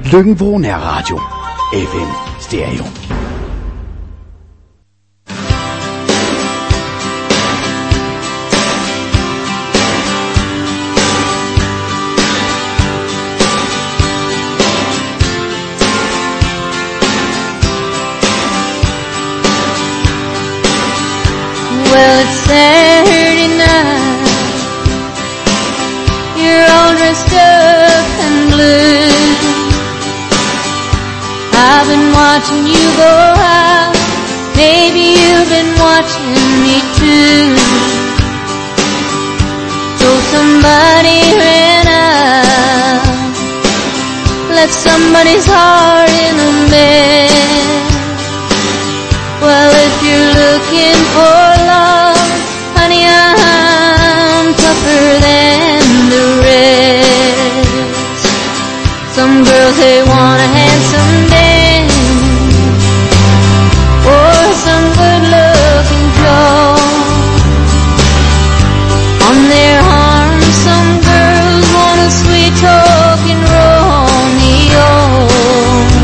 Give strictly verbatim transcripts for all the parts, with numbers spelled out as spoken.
Lykken-Vrå Nærradio. F M Stereo. Well, it's Saturday night. You're all dressed up in blue. I've been watching you go out. Maybe you've been watching me too. So somebody ran out, left somebody's heart in a mess. Well, if you're looking for love, honey, I'm tougher than the rest. Some girls, they want a handsome man, or some good-looking Joe. On their arms, some girls want a sweet-talking Romeo.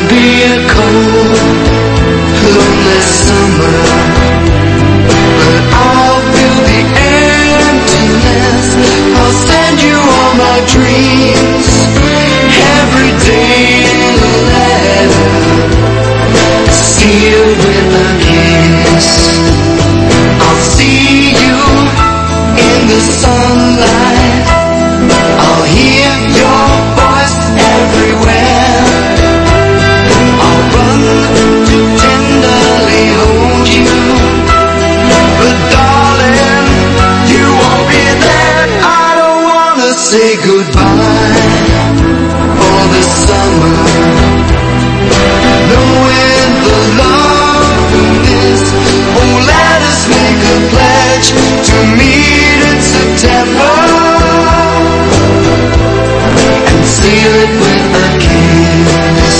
be a cold, lonely summer, but I'll fill the emptiness. I'll send you all my dreams every day in a letter, sealed with a kiss. I'll see you in the sunlight, I'll hear your voice everywhere. I'll run to tenderly hold you, but darling, you won't be there. I don't wanna say goodbye for the summer, knowing the love we miss. Oh, let us make a pledge to meet in September and seal it with a kiss.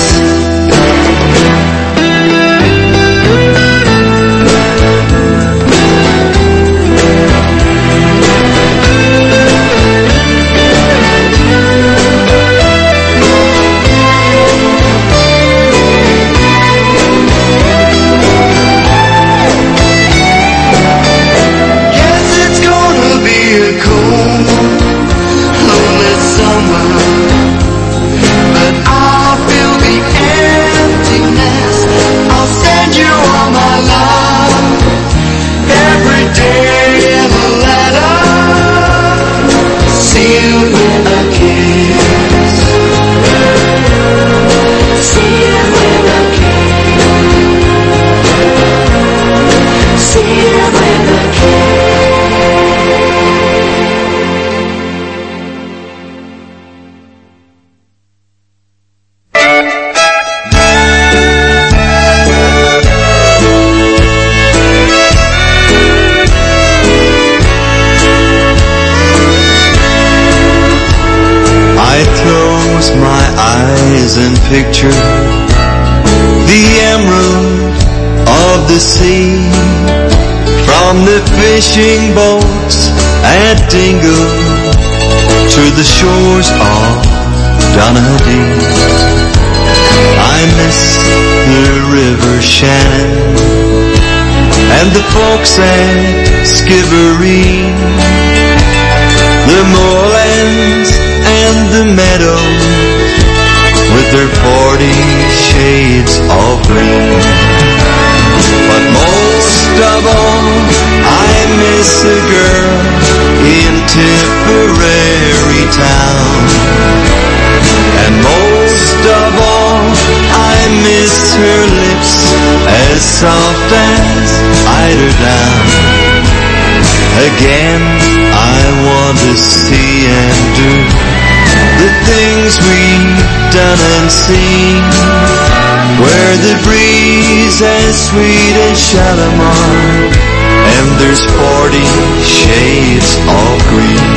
And picture the emerald of the sea, from the fishing boats at Dingle to the shores of Donaghadee. I miss the river Shannon and the folks at Skibbereen, the moorlands and the meadows with their forty shades of green. But most of all, I miss a girl in Tipperary town. And most of all, I miss her lips as soft as eiderdown. Again, I want to see and do the things we've done and seen, where the breeze as sweet as Shalimar, and there's forty shades of green.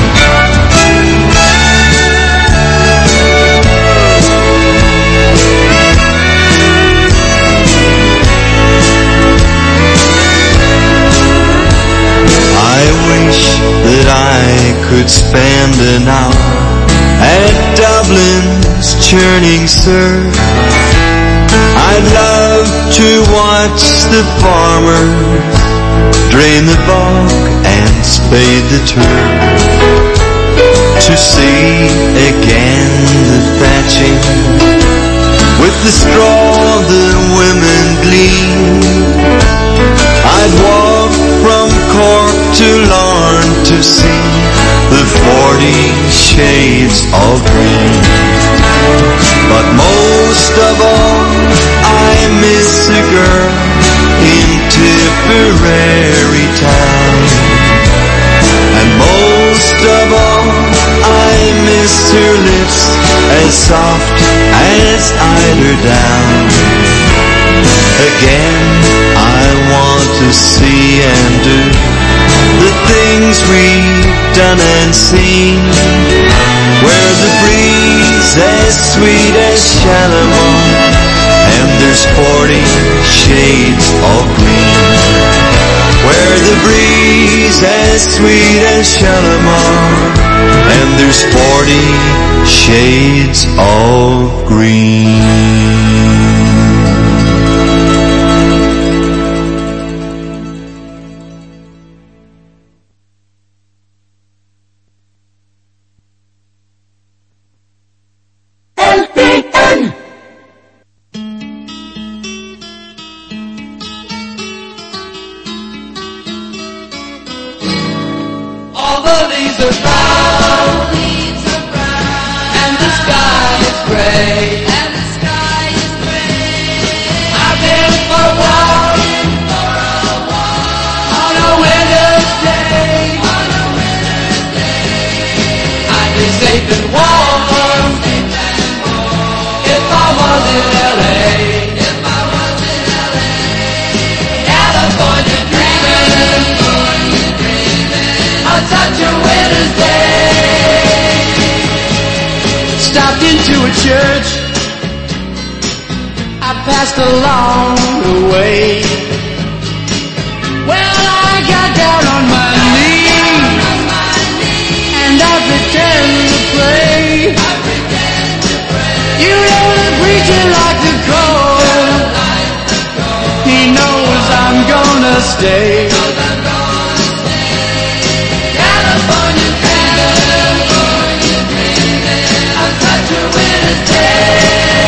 I wish that I could spend an hour at Dublin's churning surf. I'd love to watch the farmers drain the bog and spade the turf, to see again the thatching with the straw the women glean. I'd walk from Cork to Larne to see the forty shades of green. But most of all, I miss a girl in Tipperary town. And most of all, I miss her lips as soft as eiderdown. Again, I want to see and do the things we've done and seen, where the breeze as sweet as Shalimar, and there's forty shades of green. Where the breeze as sweet as Shalimar, and there's forty shades of green. a church I passed along the way. Well, I got down on my knees and I pretend to pray. You know the preacher like to call. He knows I'm gonna stay. California dreaming, I'm such a winter's day.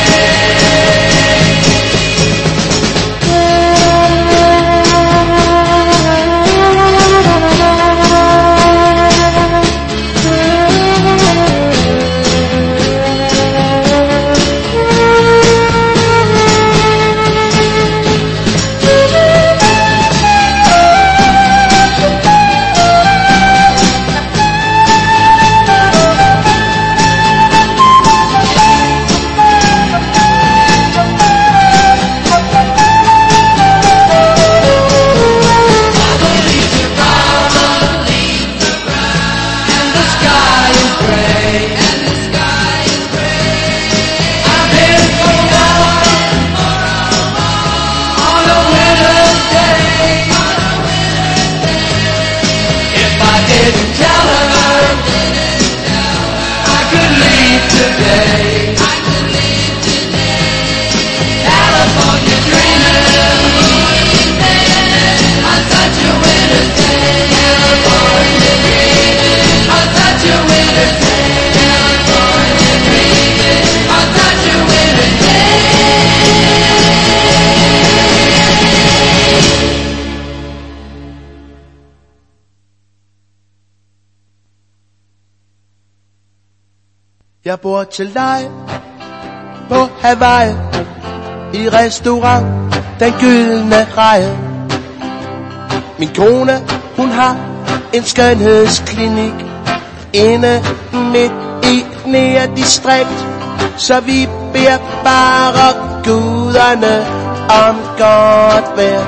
Jeg bor til leje på Hawaii i restaurant Den Gyldne Reje. Min kone, hun har en skønhedsklinik inde midt i Knære distrikt. Så vi beder bare guderne om godt vejr.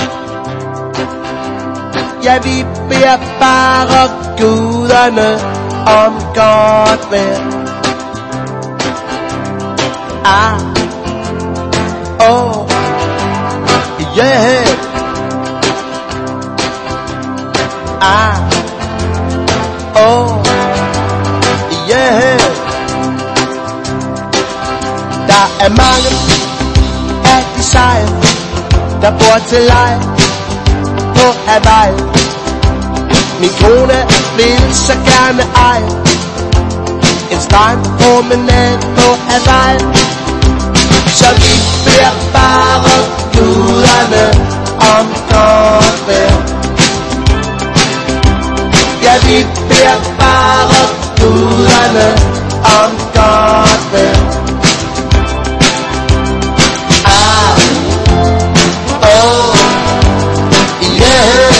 Ja, vi beder bare guderne om godt vejr. Ah, oh, yeah. Ah, oh, yeah. Der er mange af de seje, der bor til leje på Hawaii. Min kone vil så gerne eje en strandpromenade på Hawaii. Så vi beder bare guderne om godt vejr. Ja, vi beder bare guderne om godt vejr. Ah, oh, yeah.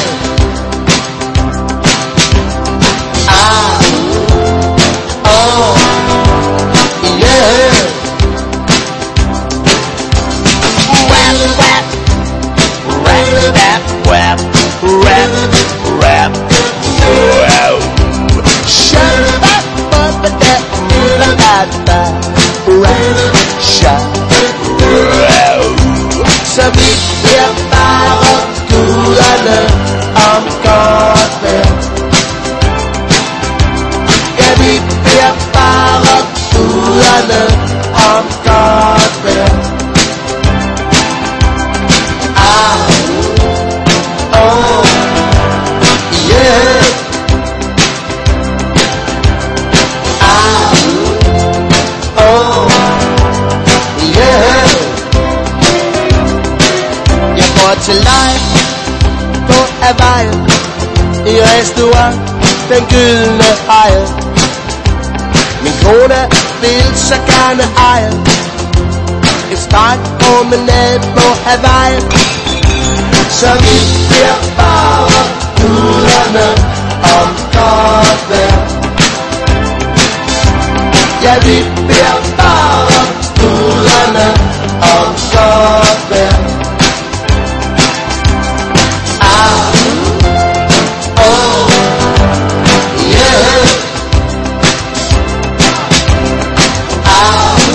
Ah, oh, yeah. Rap, rap, rap, rap, wow. Shut up, but that, da da da, rap, shut, wow. Så vi beder bare guderne om godt vejr. Ja, vi beder bare guderne om godt vejr. Ah, oh, yeah. Ah, oh, yeah. Jeg bor til leje på Hawaii i restaurant Den Gyldne Reje. Min kone vil så gerne eje en strandpromenade på Hawaii. Så vi beder bare guderne om godt vejr. Ja, vi beder bare guderne om godt vejr. Ah, oh, yeah. Ah,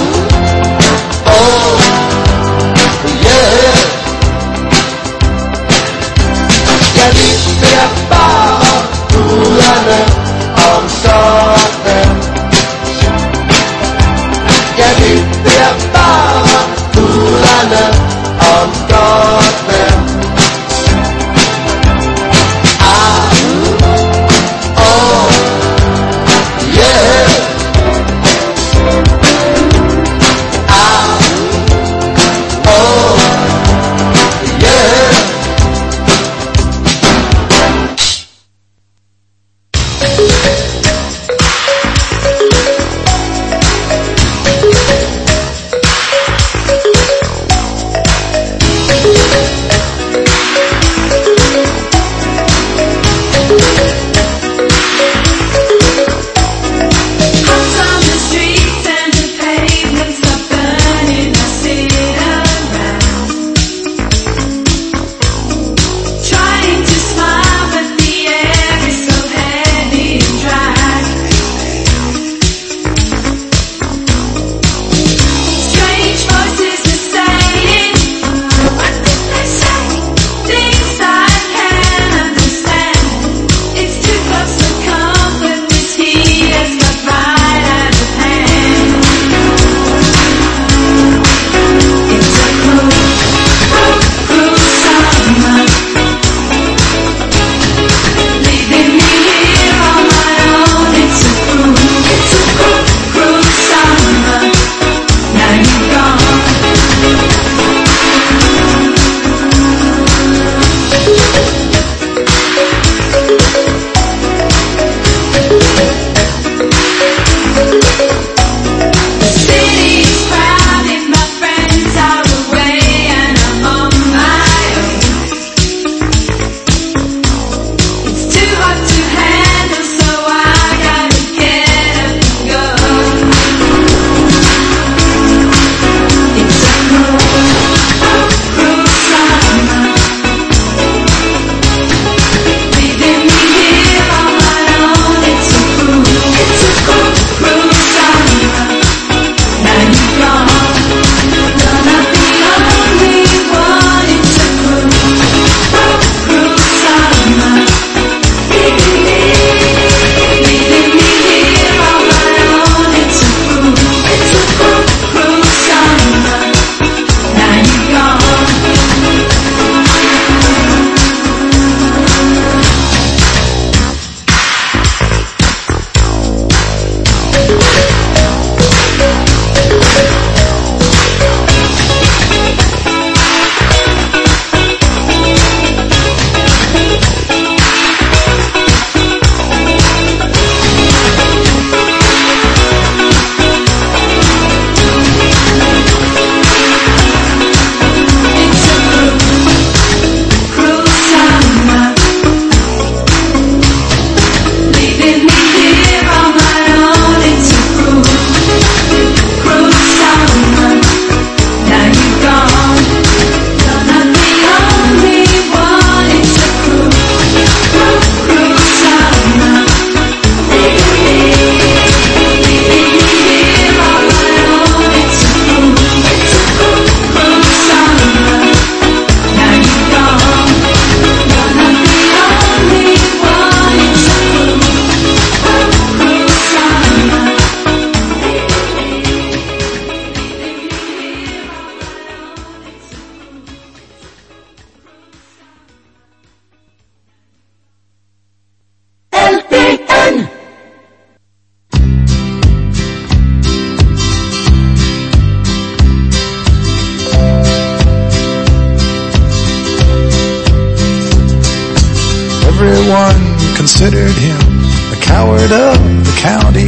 considered him the coward of the county.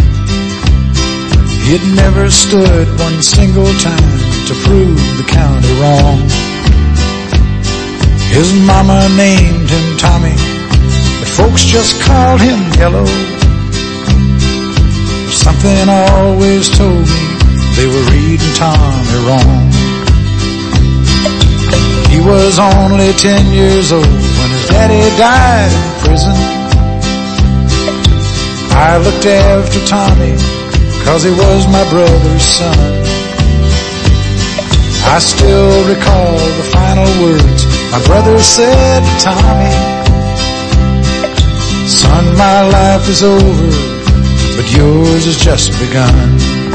He had never stood one single time to prove the county wrong. His mama named him Tommy, but folks just called him Yellow. Something always told me they were reading Tommy wrong. He was only ten years old when his daddy died in prison. I looked after Tommy 'cause he was my brother's son. I still recall the final words my brother said to Tommy. Son, my life is over, but yours has just begun.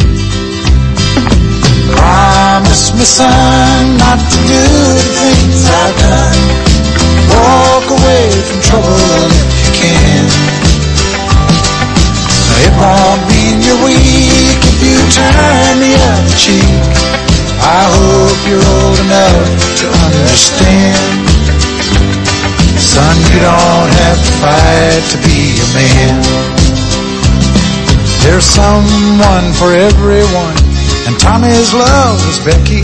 Promise me, son, not to do the things I've done. Walk away from trouble if you can. Now, it won't mean you're weak if you turn the other cheek. I hope you're old enough to understand. Son, you don't have to fight to be a man. There's someone for everyone, and Tommy's love was Becky.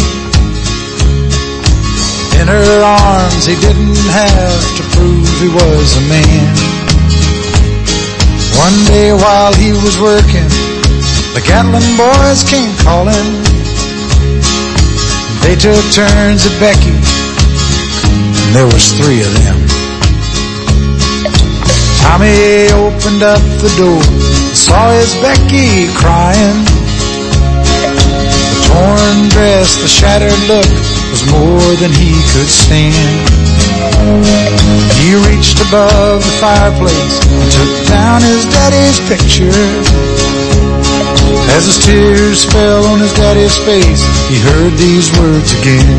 In her arms he didn't have to prove he was a man. One day while he was working, the Gatlin boys came calling. They took turns at Becky, and there was three of them. Tommy opened up the door, saw his Becky crying. The torn dress, the shattered look was more than he could stand. He reached above the fireplace and took down his daddy's picture. As his tears fell on his daddy's face, he heard these words again.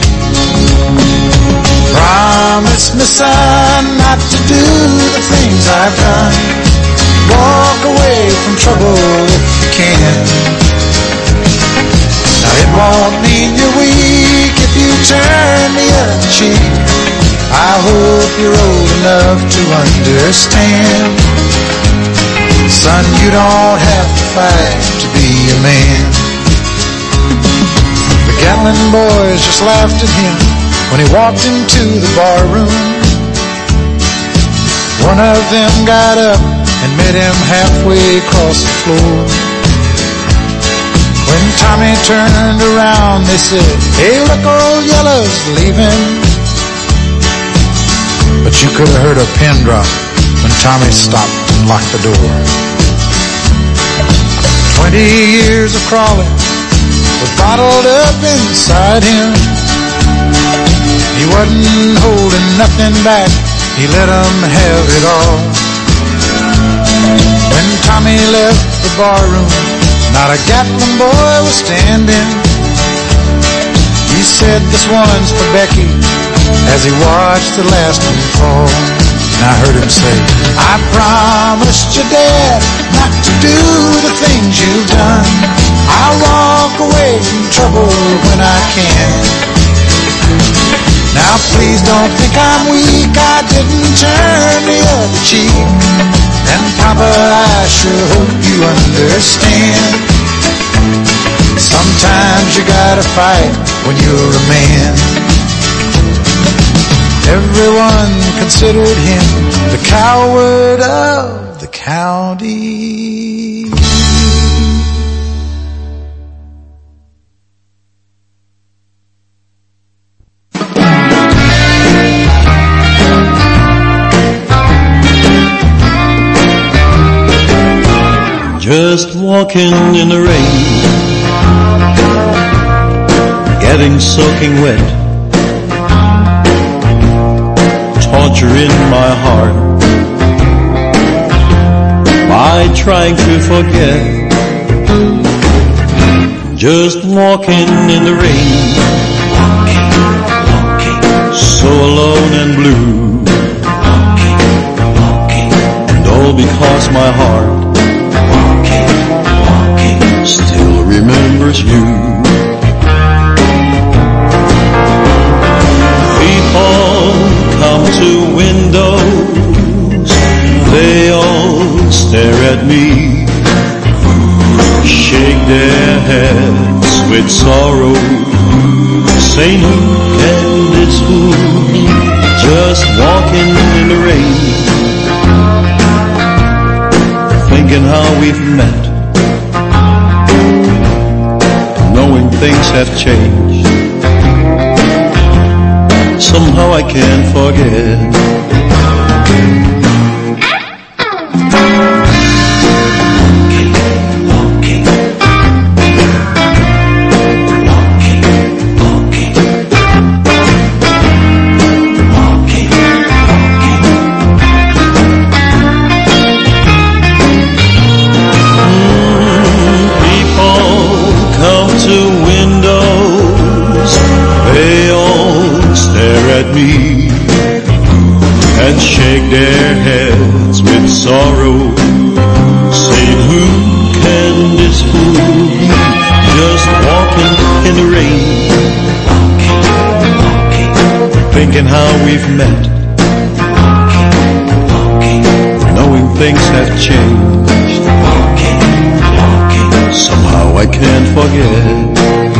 Promise me, son, not to do the things I've done. Walk away from trouble if you can. Now, it won't mean you're weak if you turn the other cheek. I hope you're old enough to understand. Son, you don't have to fight to be a man. The Gatlin boys just laughed at him when he walked into the bar room. One of them got up and met him halfway across the floor. When Tommy turned around, they said, "Hey, look, old Yellow's leaving." But you could have heard a pin drop when Tommy stopped and locked the door. Twenty years of crawling was bottled up inside him. He wasn't holding nothing back, he let them have it all. When Tommy left the barroom, not a Gatlin boy was standing. He said, "This one's for Becky," as he watched the last one fall. And I heard him say, "I promised your dad not to do the things you've done. I'll walk away from trouble when I can. Now please don't think I'm weak, I didn't turn the other cheek. And Papa, I sure hope you understand. Sometimes you gotta fight when you're a man." Everyone considered him the coward of the county. Just walking in the rain, getting soaking wet, torture in my heart by trying to forget. Just walking in the rain, so alone and blue, and all because my heart still remembers you. People come to windows at me, shake their heads with sorrow, saying who can this fool just walking in the rain, thinking how we've met, knowing things have changed. Somehow I can't forget. Their heads with sorrow, saying who can this fool be, just walking in the rain, thinking how we've met, knowing things have changed. Somehow I can't forget.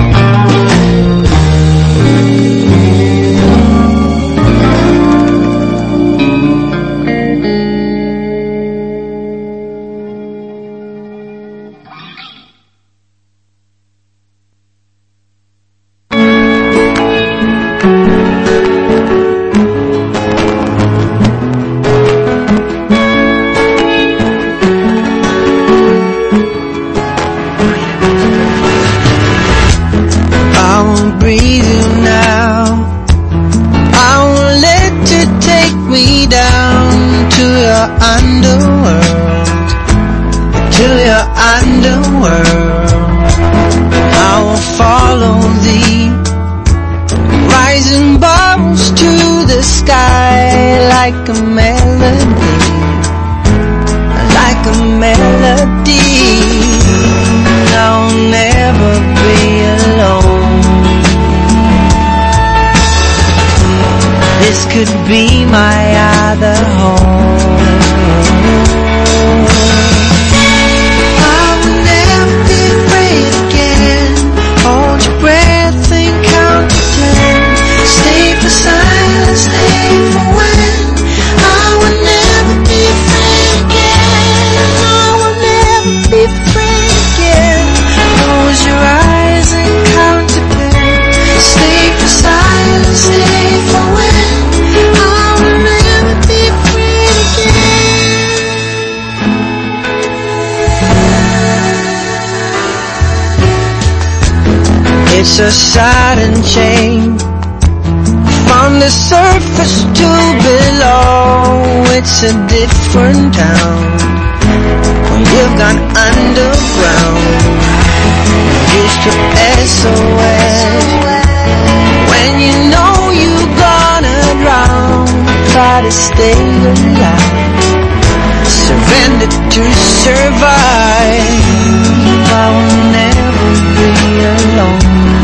It's a sudden change from the surface to below. It's a different town when you've gone underground. Used to S O S when you know you're gonna drown. Try to stay alive, surrender to survive. I will never be alone.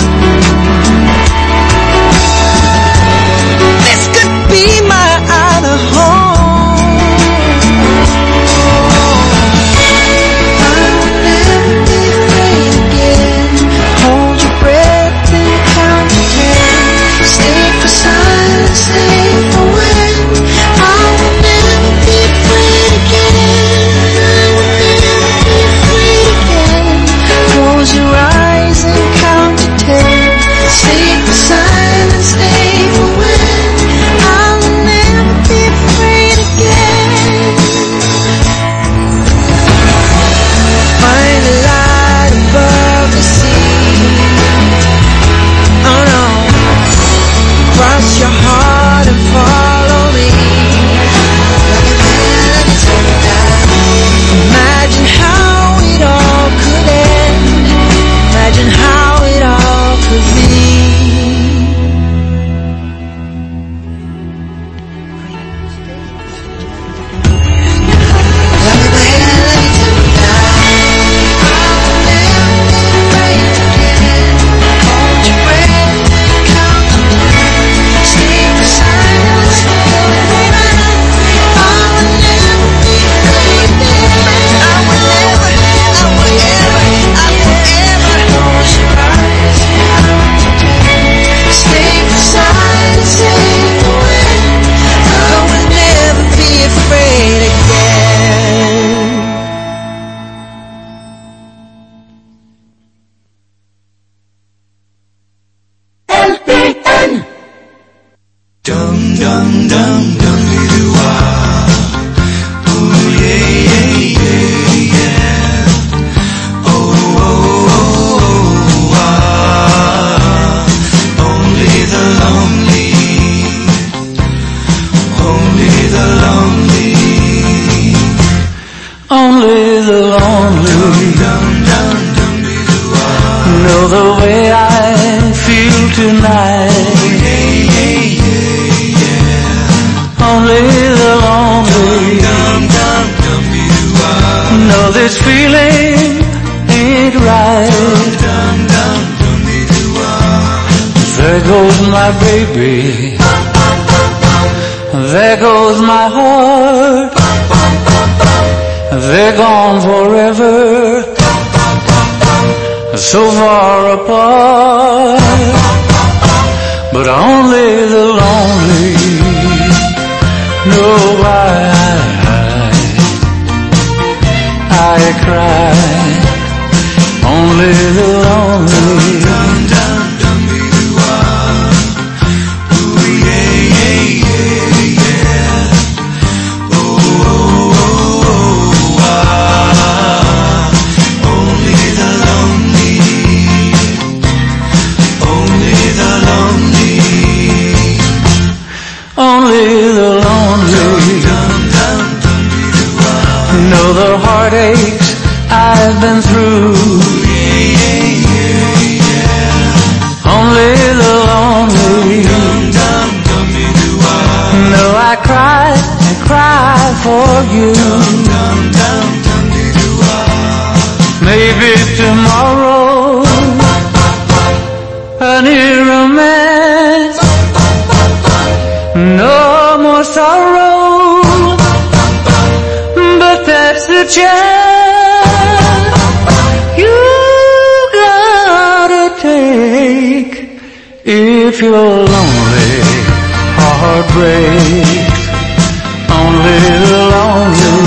Be my other home. I'll never be afraid again. Hold your breath and dum dum dee doo wah. Ooh yeah yeah yeah yeah. Oh oh oh oh ah. Only the lonely, only the lonely, only the lonely know the way I feel tonight. Only the lonely know this feeling ain't right. There goes my baby, there goes my heart, they're gone forever, so far apart. But only the lonely know why I, I cry. Only the lonely. Only the lonely know the heartaches I've been through. Only the lonely know I cry and cry for you. Maybe tomorrow a new romance, no more sorrow, but that's the chance you gotta take if your lonely heart breaks. Only the lonely.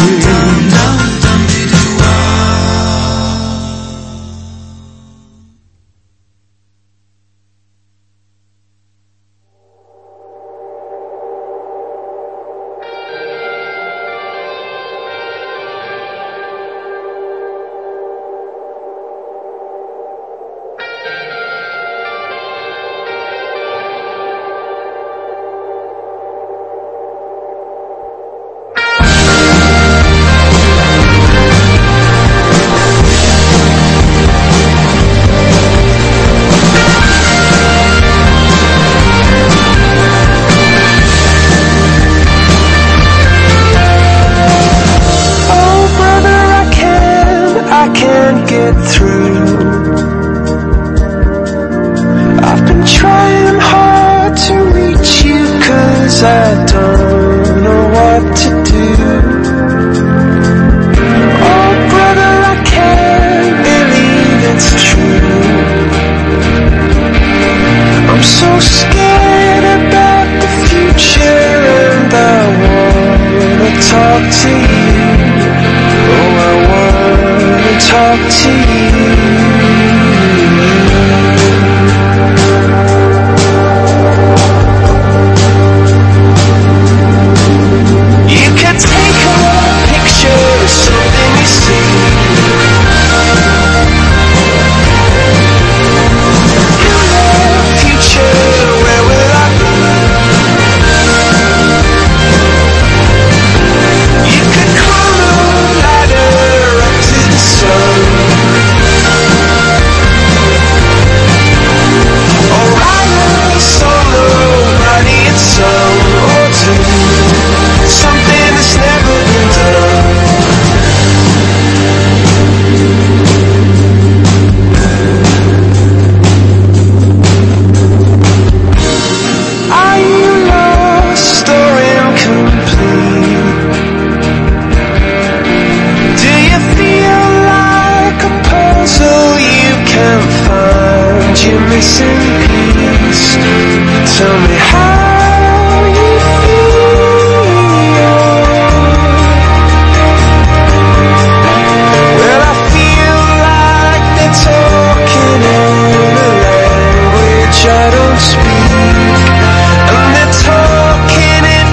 I don't speak, and they're talking in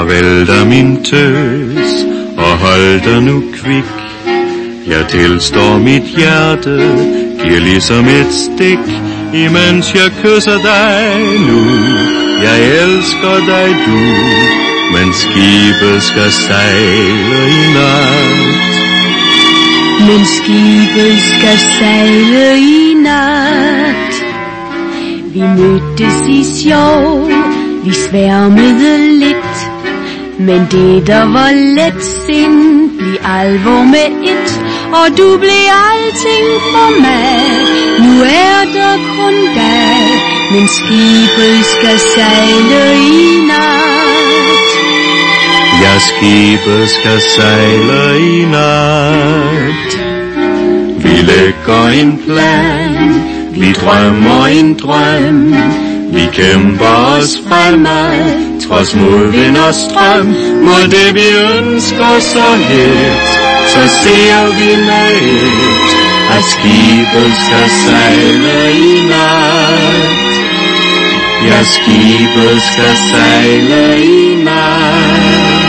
Farvel da min tøs, og hold dig nu kvik. Jeg tilstår mit hjerte, giver ligesom et stik, imens jeg kysser dig nu. Jeg elsker dig du, men skibet skal sejle i nat. Men skibet skal sejle i nat. Vi mødtes i sjov, vi sværmede lidt, men det der var let sind, blev alvor med et, og du blev alting for mig. Nu er der kun dig, men skibet skal sejle i nat. Ja, skibet skal sejle i nat. Vi lægger en plan, vi drømmer en drøm, vi kæmper os fremad, trods modvind og strøm. Mod det vi ønsker så hit, så ser vi med et, at skibet skal sejle i nat. Ja, skibet skal sejle i nat.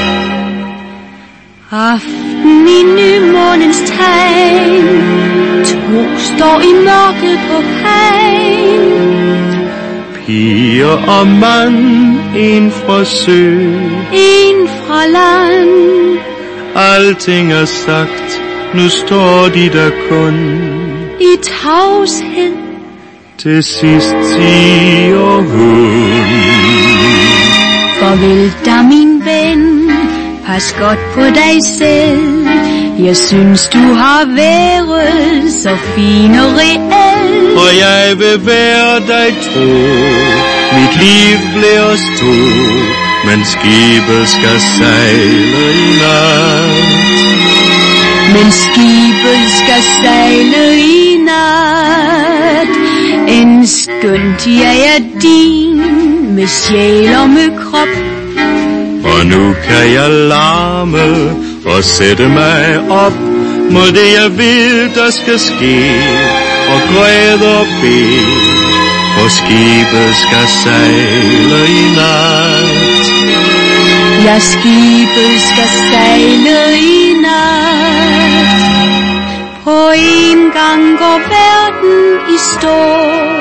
Aften i nymånens tegn, to står i mørket på kajen. Piger og mand, en fra sø, en fra land. Alting er sagt, nu står de der kun i tavshed. Til sidst siger hun: farvel da min ven, pas godt på dig selv. Jeg synes du har været så fin og reel, og jeg vil være dig tro. Mit liv bliver os to, men skibet skal sejle i nat. Men skibet skal sejle i nat. En skønt jeg er din, med sjæl og med krop. Og nu kan jeg larme og sætte mig op mod det jeg ved der skal ske, og græde og bede, for skibet skal sejle i nat. Ja, skibet skal sejle i nat. På en gang går verden i stå.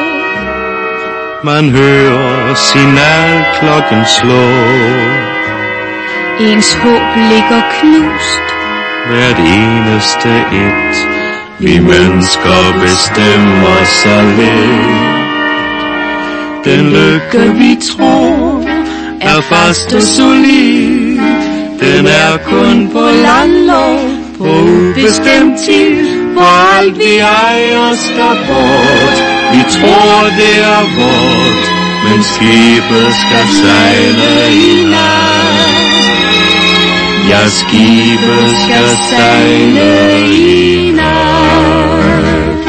Man hører signalklokken slå. Ens håb ligger knust. Hvert eneste et, vi mennesker bestemmer så lidt. Den lykke vi tror er fast og solid, den er kun på landlov, på ubestemt tid, hvor alt vi ejer skal bort. Vi tror det er vort, men skibet skal sejle i nat. Ja, skibet skal sejle i nat.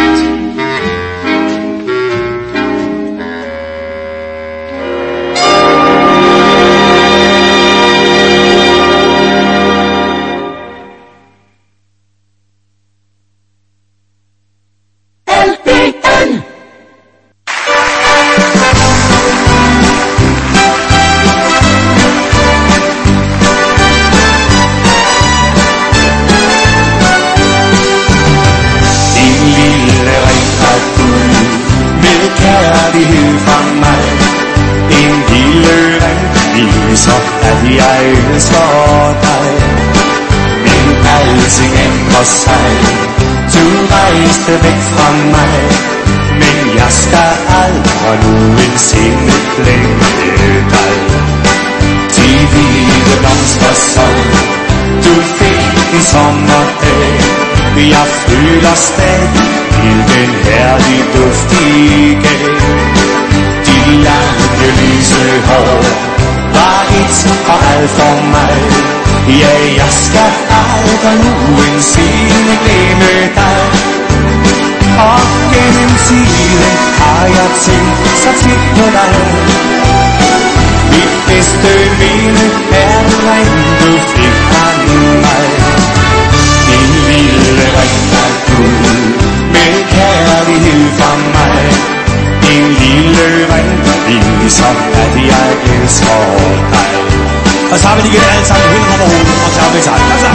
Væk fra mig, men jeg skal aldrig nogensinde glemme dig. De hvide blomster som du fik en sommerdag, jeg føler stadig til den herlige duft de gav. De lange lyse hår var et og alt for mig. Ja, jeg skal aldrig nogensinde glemme dig. Og gennem tiden har jeg tænkt så tit på dig. Mit bedste minde er den ring, du fik af mig. Din lille ring er guld, med kærlighed fra mig. Din lille ring viser, at jeg elsker dig. Og så har vi lige igen alle sammen helt over hovedet og tager vi sammen. Kom så!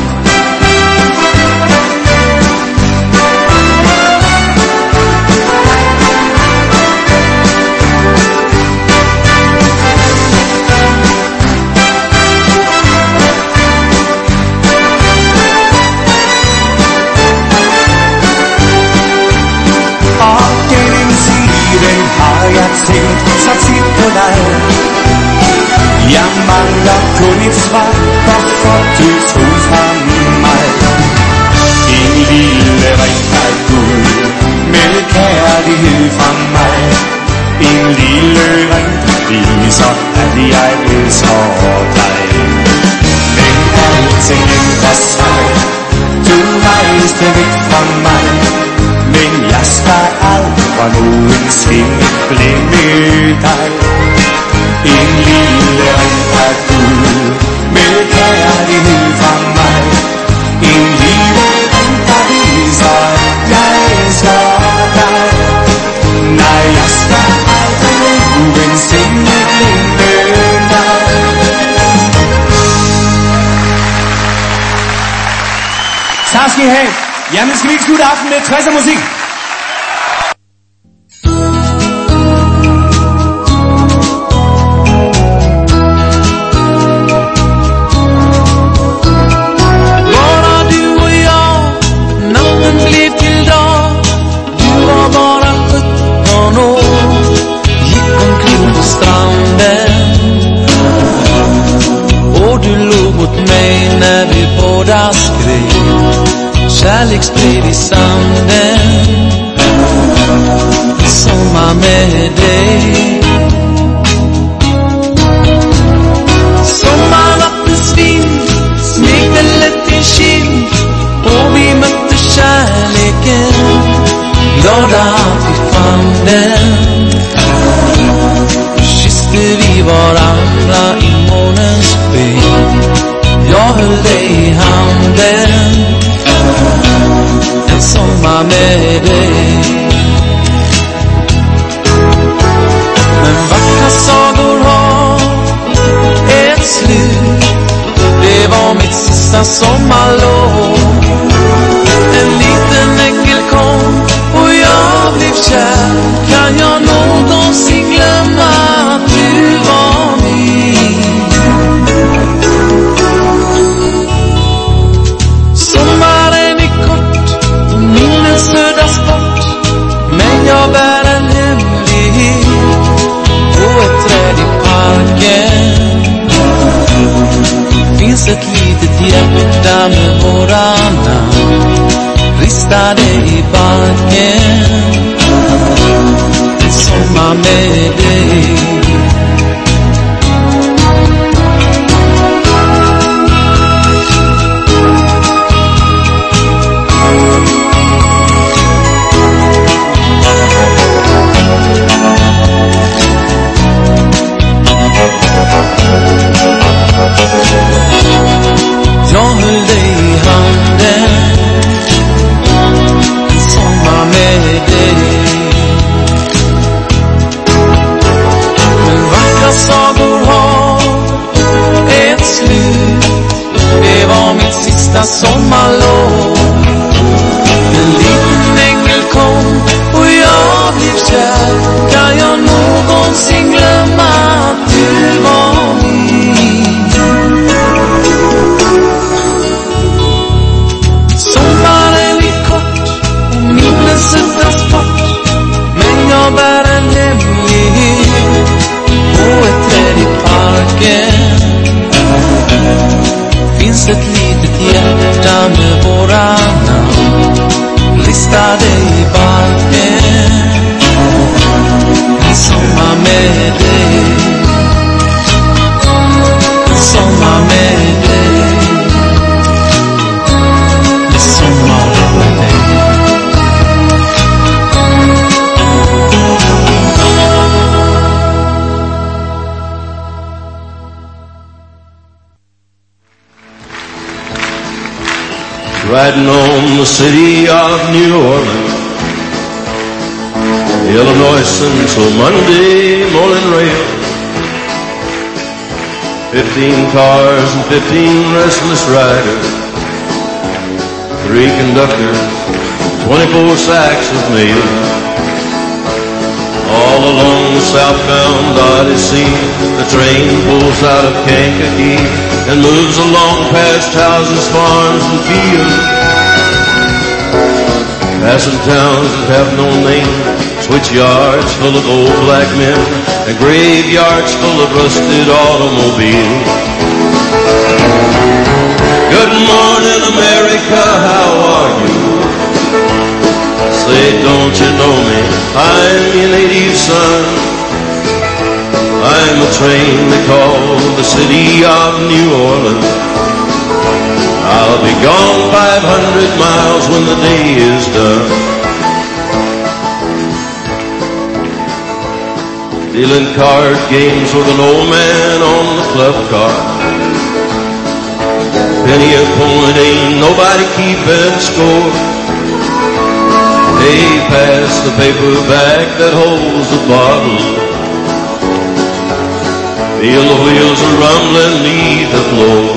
Og gennem tiden har jeg tænkt så tit på dig. Jeg mangler kun et svar, hvorfor du tog fra mig. En lille ring af guld med kærlighed fra mig. En lille ring, der viser, at jeg elsker dig. Men alting ændrer sig, du rejste væk fra mig. Men jeg skal aldrig nogensinde glemme dig. En lille ring af guld med kærlighed fra mig. En lille ring, der viser, jeg elsker dig. Nej, jeg skal aldrig nogensinde glemme dig. Tak skal I have. Jamen skal vi ikke slutte aften med tresser musik? Kärleksbrev i sanden, sommar med dig. Sommarnattens vind smekte lätt din kind och vi mötte kärleken, glada att vi fann den. Kysste vi varandra i månens sken, jag höll dig i handen. En sommar med dig. Men vackra sagor har ett slut. Det var mitt sista sommarlov. En liten ängel kom och jag blev kär. Kan jag någonsin glömma att du var min? Sommaren är kort och minnen södas bort. Men jag bär en hemlighet på ett träd i parken. Finns ett litet hjärta med våra namn ristade i barken. En sommar med dig. Jag höll dig i handen, en sommar med dig. Men vackra sagor har ett slut. Det var mitt sista sommarlov. En liten ängel kom och jag blev kär. Kan jag någonsin glömma att du var min? Sommaren är kort och minnen suddas bort. Men jag bär en hemlighet på ett träd i parken. Finns ett litet hjärta med våra namn listade i barken. En sommar med dig. En sommar med dig. En sommar med dig. Riding on the city of New Orleans, Illinois Central Monday morning rail. Fifteen cars and fifteen restless riders, three conductors, twenty-four sacks of mail. All along the southbound Odyssey, the train pulls out of Kankakee and moves along past houses, farms, and fields, passing towns that have no name, switch yards full of old black men, and graveyards full of rusted automobiles. Good morning, America, how are you? Say, don't you know me? I'm your native son. I'm a train they call the city of New Orleans. I'll be gone five hundred miles when the day is done. Dealing card games with an old man on the club car. Penny a point, ain't nobody keeping score. Hey, pass the paper bag that holds the bottle. Feel the wheels are rumbling neath the floor.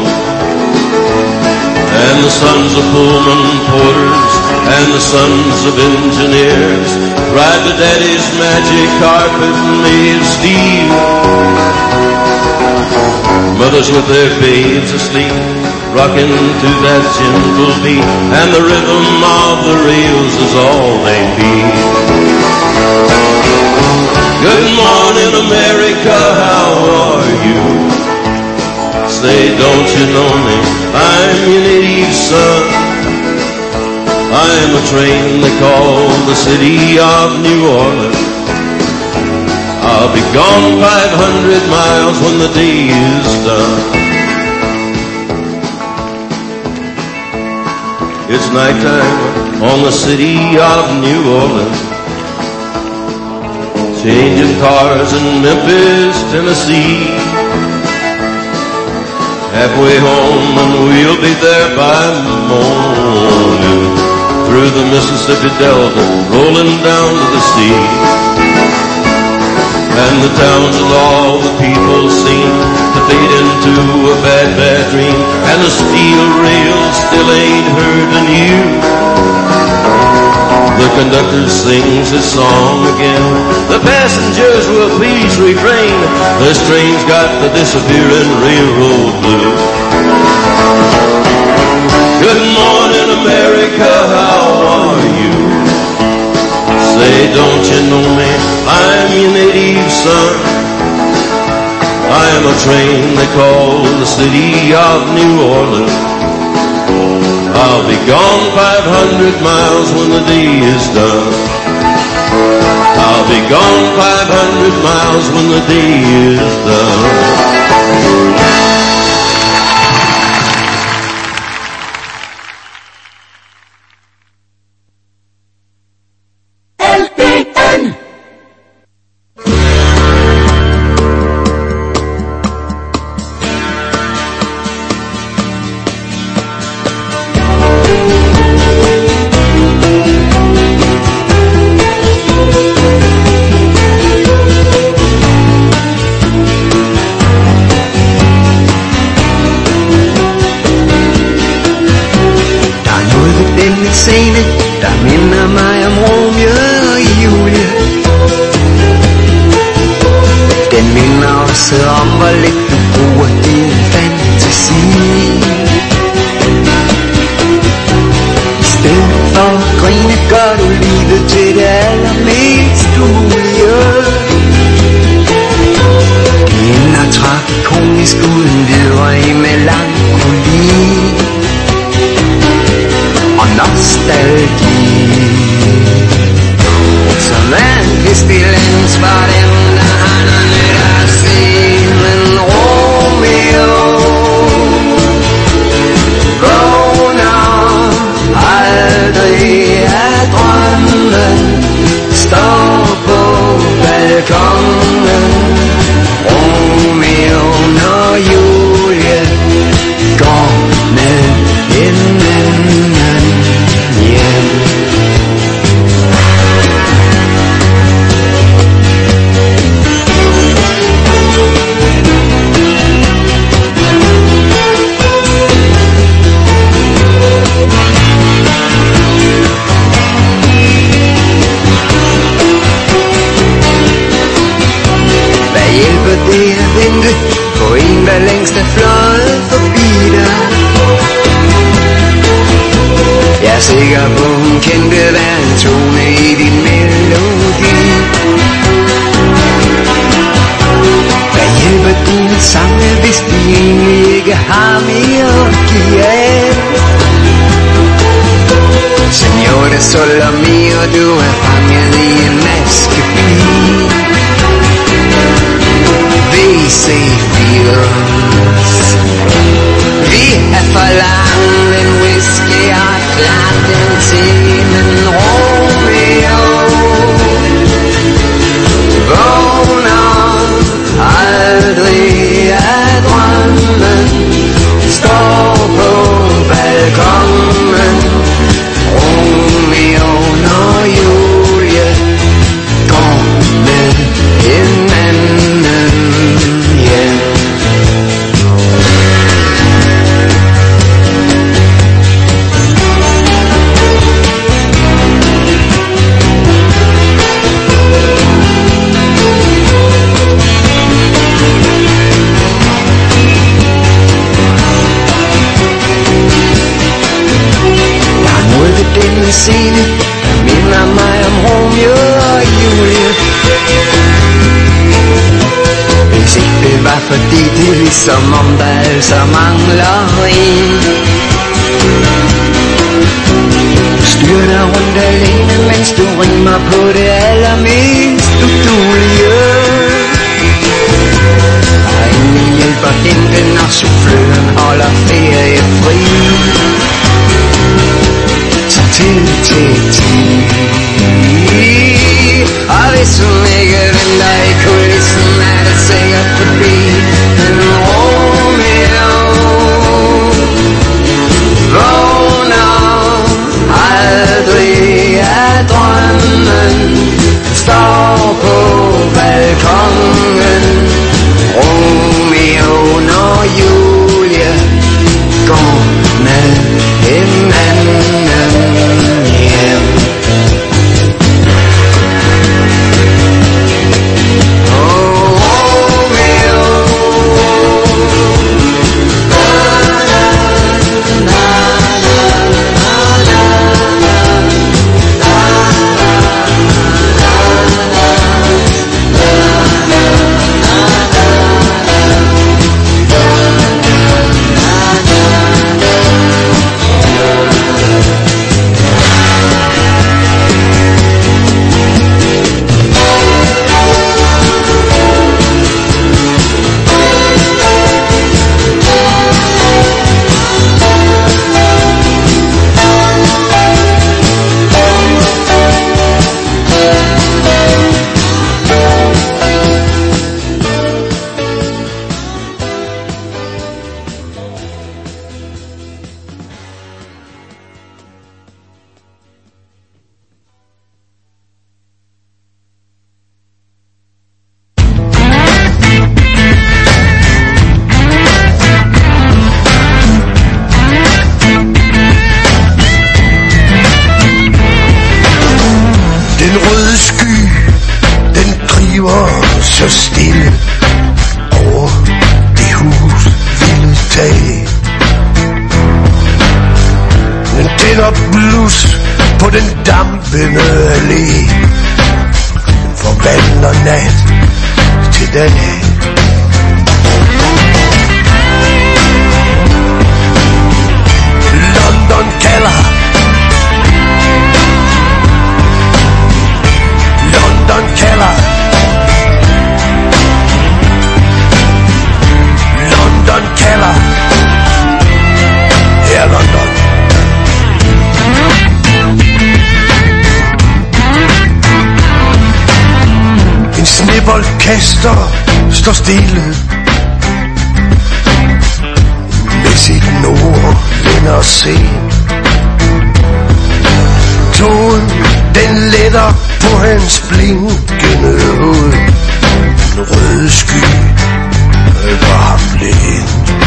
And the sons of Pullman porters and the sons of engineers ride the daddy's magic carpet made of steel. Mothers with their babes asleep, rocking to that gentle beat, and the rhythm of the rails is all they need. Good morning, America, how are you? Say, don't you know me? I'm your native son. I'm a train they call the city of New Orleans. I'll be gone five hundred miles when the day is done. It's nighttime on the city of New Orleans. Changing cars in Memphis, Tennessee. Halfway home and we'll be there by morning. Through the Mississippi Delta, rolling down to the sea. And the towns and all the people seem to fade into a bad, bad dream. And the steel rails still ain't heard anew. The conductor sings his song again. The passengers will please refrain. This train's got the disappearing railroad blues. Good morning, America, how are you? Say, don't you know me? I'm your native son. I am a train they call the city of New Orleans. I'll be gone five hundred miles when the day is done. I'll be gone five hundred miles when the day is done. og en, der længst er fløjet forbi dig. Jeg er sikker på, hun kendte hver en tone i din melodi. Hvad hjælper dine sange, hvis de egentlig ikke har mere at give af? Señor solo mio, du er fanget i en maskepil. V C Fields. Vi er for langt en whisky og klart den til, men Romeo vågner aldrig af drømmen. Står på balkongen, Romeo og Julie går med hinanden hjem. Denne scene, der minder mig om Romeo og Julie. Hvis ikke det var fordi det er ligesom om der altså mangler en. Styrter rundt alene, mens du rimer på det allermest uduelige. Og ingen hjælper hende, når souffløren holder ferie fri. Så til, til, til. Og hvis hun ikke venter i kulissen, er det sikkert forbi. Men Romeo vågner aldrig af drømmen. Står på balkongen, Romeo og Julie går med hinanden hjem. Oh, Romeo, na, na, så stille over det hus ville tage. Den tænder blus på den dampende allé. Den forvandler nat til dag. London kalder. London kalder. London kalder. Her London. En sneboldkaster står stille med sit nordlænder sen. Togen den letter på hans blinkende hoved. En rød sky var blind.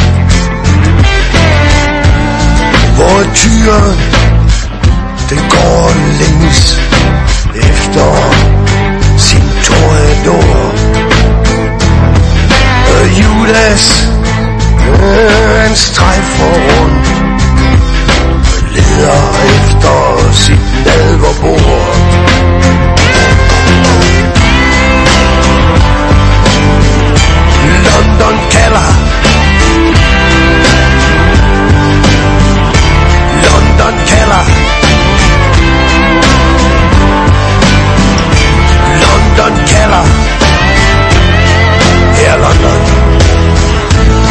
Hvor tyren den går længes efter sin toreador. Og Judas endless and strive for